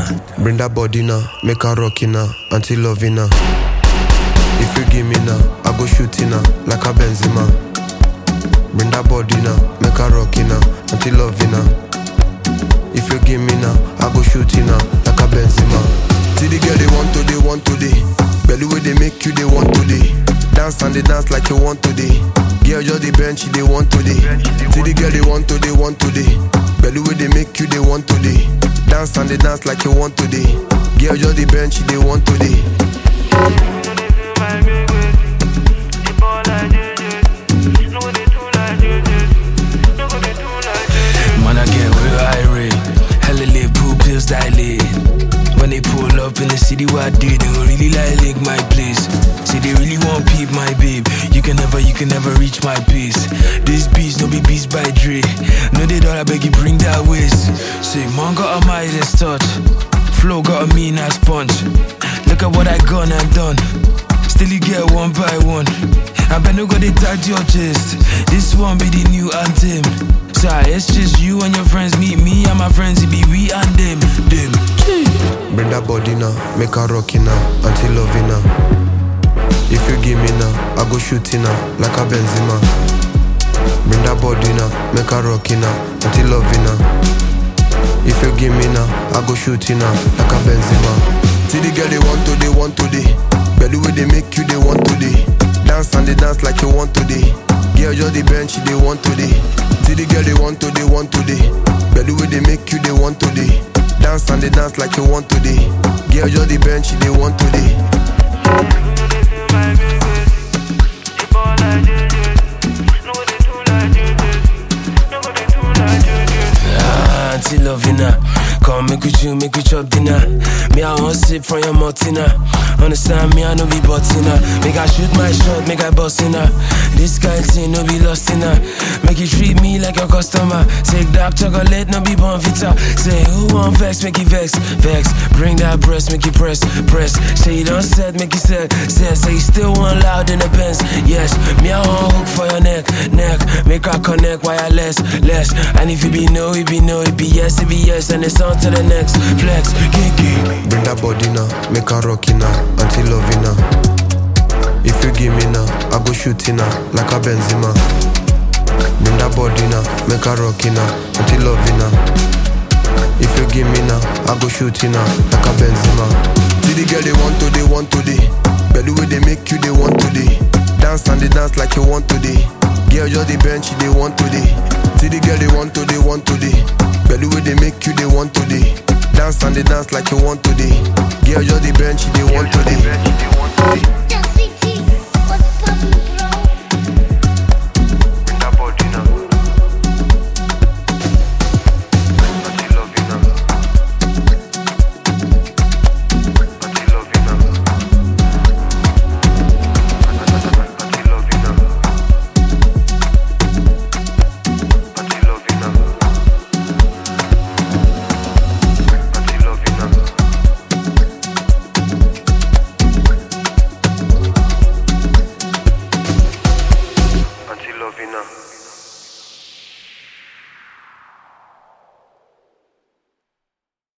Bring that body now, make her rockin' now, until loving her. If you give me now, I go shooting now, like a Benzema. Bring that body now, make her rockin' now, until loving her. If you give me now, I go shooting now, like a Benzema. See the girl they want today. Belly way they make you, they want today. Dance and they dance like you want today. Girl, you're the bench, they want today. See the girl they want today. Belly way they make you, they want today. Dance and they dance like you want today. Girl, you're the bench, they want today. Man, I get real irate. Hella lit, blue pills dilate. When they pull up in the city where I did, they gon' really like lick my place. Say they really want peep my babe. You can never reach my pace. This beast no be beast by Dre. No they don't, I beg you bring that waist. Say man got a Midas touch. Flow got a mean ass punch. Look at what I gone and done. Still you get one by one. I bet no go they tag your chest. This one be the new anthem. Sorry, it's just you and your friends. Meet me and my friends. It be we and them. Bring that body now, make her rockin' now, until loving her. If you give me now, I go shooting now, like a Benzema. Bring that body now, make her rockin' now, until loving her. If you give me now, I go shooting now, like a Benzema. See the girl they want today. Belly way they make you, they want today. Dance and they dance like you want today. Girl, you're the bench, they want today. See the girl they want today. Belly way they make you, they want today. Dance and they dance like you want today. Girl, you're the bench, they want today. Auntie loving her. Come make with you, make we chop dinner. Me I want sip from your Martina. Understand me, I no be buttina. Make I shoot my shot, make I bust in her. This kind thing no be lost in her. Make you treat me like your customer. Say dark chocolate, no be bonvita. Say who want vex, make you vex. Bring that breast, make you press. Say you don't set, make you set. Say you still want loud in the Benz. Yes, me I want hook for your neck. Make her connect wireless, less. And if it be no, it be no. It be yes, and it's on to the next flex. Kiki. Bring that body now, make her rockin' now, until loving her. If you give me now, I go shooting now, like a Benzema. Bring that body now, make her rockin' now, until loving her. If you give me now, I go shooting now, like a Benzema. See the girl they want today. Belly way they make you, they want today. Dance and they dance like you want today. Girl, you're the bench, they want today. See the girl they want today. Belly way they make you, they want today. Dance and they dance like you want today. Girl, you're the bench, they want today.